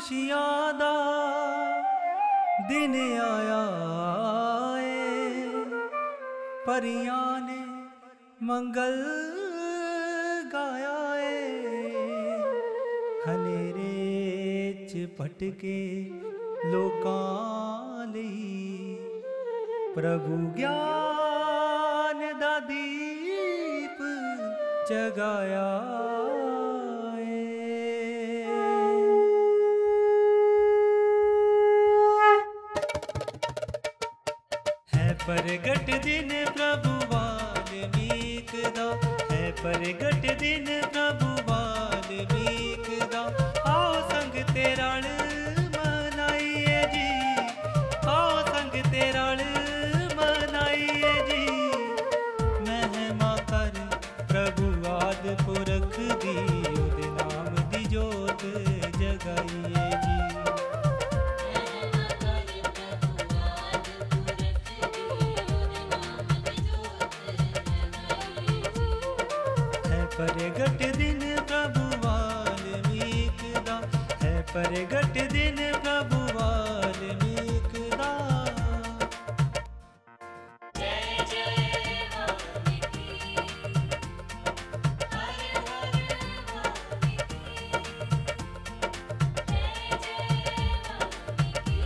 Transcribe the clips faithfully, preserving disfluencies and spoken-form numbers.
खुशियां दा दिन आया ए, परियां ने मंगल गाया ए, हनेरे च भटके लोकां लई प्रभु ज्ञान दा दीप जगाया परगट दिन प्रभु वाल्मीक दा है, परगट दिन प्रभु वाल्मीक दा। आओ संग तेरा मनाइए जी, आओ संग तेरा मनाइए जी, महिमा कर प्रभु आद पुरख दी, उदे नाम दी जोत जगाइए जी। परगट दिन प्रभु वाल्मीक दा है, परगट दिन प्रभु वाल्मीक दा। जय जय वाल्मीकि, हर हर वाल्मीकि, जय जय वाल्मीकि,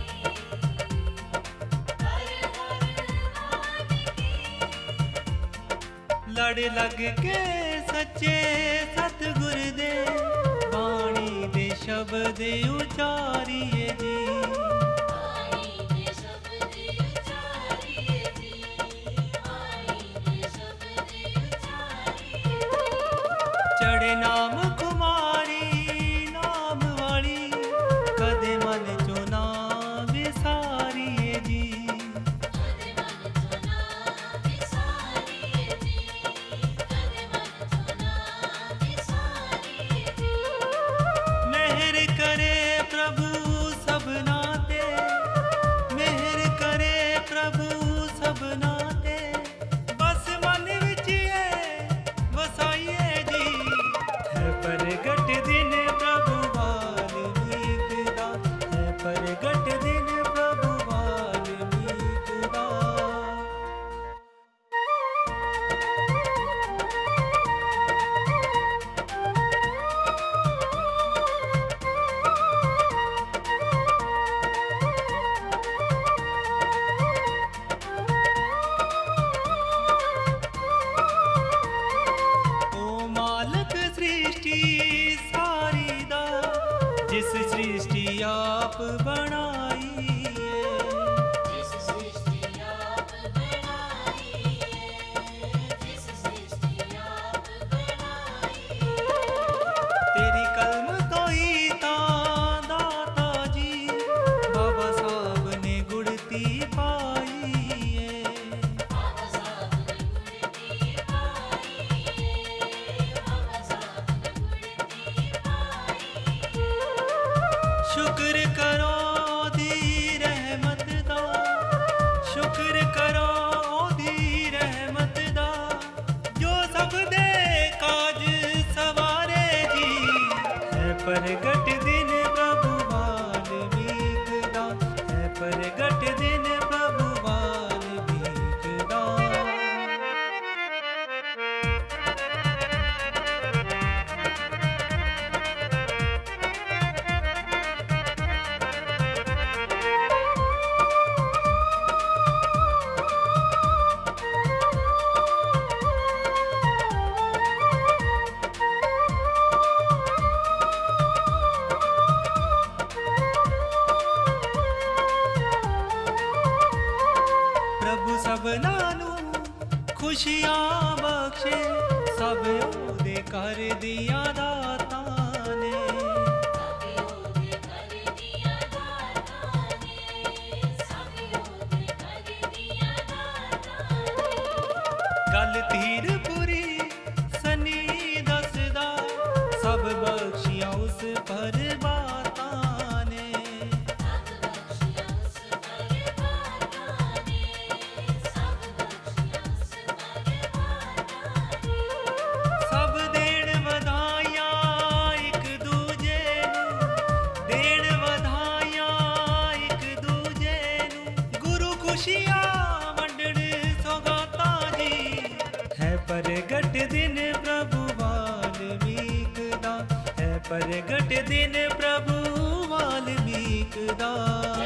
हर हर वाल्मीकि। लड़ लग के सच्चे सतगुर दे, बाणी दे शब्द उचारिए जी, बाणी दे शब्द उचारिए जी, बाणी दे शब्द उचारिए जी। चढ़े नाम कुमारी नाम वाली, कदे मन चो ना विसारिए जी, कदे मन चो ना विसारिए जी, कदे मन चो ना विसारिए जी। मेहर करे प्रभु सबना ते, मेहर करे प्रभु सबना ते, बस मन विच वसाइए जी। है परगट दिन प्रभु वाल्मीक दा, है परगट दिन प्रभु वाल्मीक दा। ओ मालक सृष्टि सारी दा, जिस सृष्टि आप बनाई है, जिस सृष्टि आप बनाई है, जिस सृष्टि आप बनाई है। तेरी कलम तो ही तां दाता जी, बाबा साहब ने गुड़ती पाई है, बाबा साहब ने गुड़ती पाई है, बाबा साहब ने गुड़ती पाई है। शुक्र करो दी रहमत दा, शुक्र करो दी रहमत दा, जो सब दे काज सवारे जी। है परगट दिन प्रभु वाल्मीक दा, है परगट दिन प्रभु वाल्मीक दा। प्रभु सबना नू खुशियां बख्शे, सब ओदे कर दिया दाता ने, सब ओदे कर दिया दाता ने, सब ओदे कर दिया दाता ने। गल तीर पूरी सनी दसदा, सब बख्शियां उस पर बाता ने, सब बख्शियां उस पर बाता ने, सब बख्शियां उस पर बाता ने। सब देण वधाइयां एक दूजे नू, देण खुशियां वंडण सौगाता जी है प्रगट दिन प्रभु वाल्मीक दा है प्रगट दिन प्रभु वाल्मीक दा।